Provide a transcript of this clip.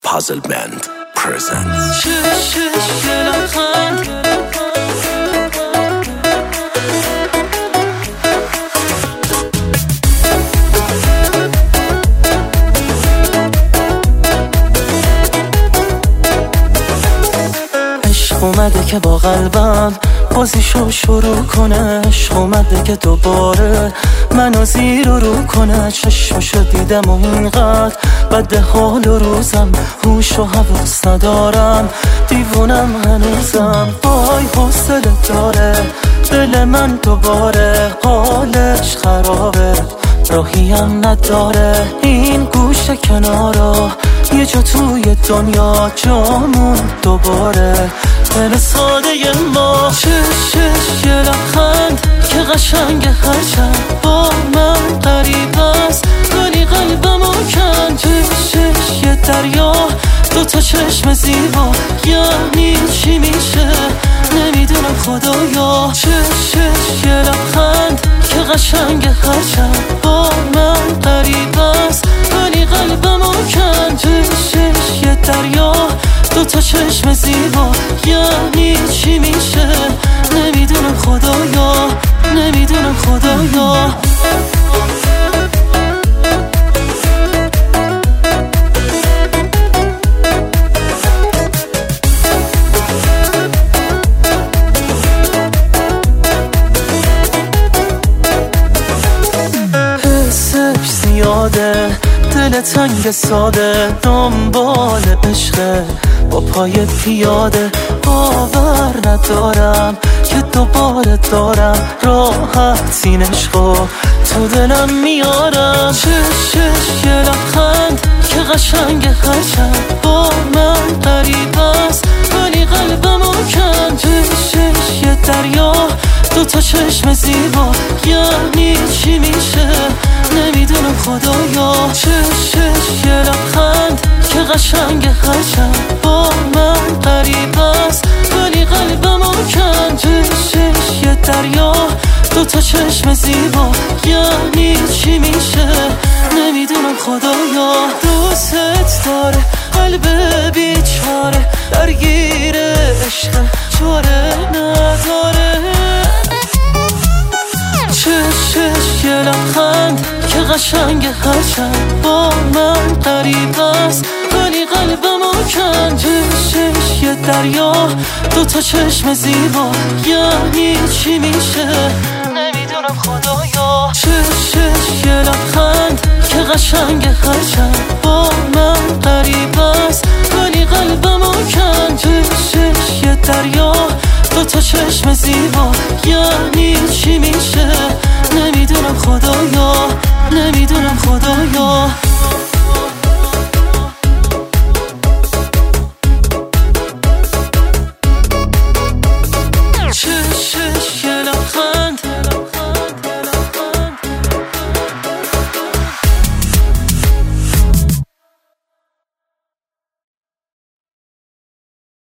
Puzzle Band presents. اومده که با قلبم بازیشو شروع کنه، عشق اومده که دوباره منو زیر و رو کنه. چشمشو دیدم و اینقدر بد حال و روزم، هوش و حواس ندارم، دیوونم هنوزم. وای حوصله داره دل من دوباره، حالش خرابه راهیم نداره. این گوشه کنارا یه جا توی دنیا جامون دوباره. دل ساده ما چشش یه لبخند که قشنگ هرچند با من قریب است، ولی قلبمو کن. چشش یه دریا دوتا چشم زیبا، یعنی چی میشه نمیدونم خدایا. چشش یه لبخند که قشنگ هرچند با من قریب است، ولی قلبمو کن. چشش یه دریا دوتا چشم زیبا، یعنی چی میشه نمیدونم خدایا، نمیدونم خدایا. حسش زیاده دل تنگ ساده، دنبال عشقه با پای پیاده. باور ندارم که دوباره دارم راحت این عشقو تو دلم میارم. چشش یه لبخند که قشنگ هرچند با من قریب است، ولی قلبمو کن. چشش یه دریا دوتا چشم زیبا، یعنی چی میشه نمیدونم خدایا. چشش یه لبخند که قشنگ هرچند با من قریب است، ولی قلبمو کن. چشش یه دریا دوتا چشم زیبا، یعنی چی میشه نمیدونم خدایا. دوست داره قلب بیچاره، درگیر عشق چاره نداره. چشش یه لبخند که قشنگ هرچند با من قریب است، ولی قلبمو کن. چشش یه دریا دوتا چشم زیبا، یعنی چی میشه نمیدونم خدایا. چشش یه لبخند که قشنگ هرچند با من قریب است، ولی قلبمو کن. چشش یه دریا دوتا چشم زیبا، یعنی چی میشه نمیدونم خدایا، نمیدونم خدایا.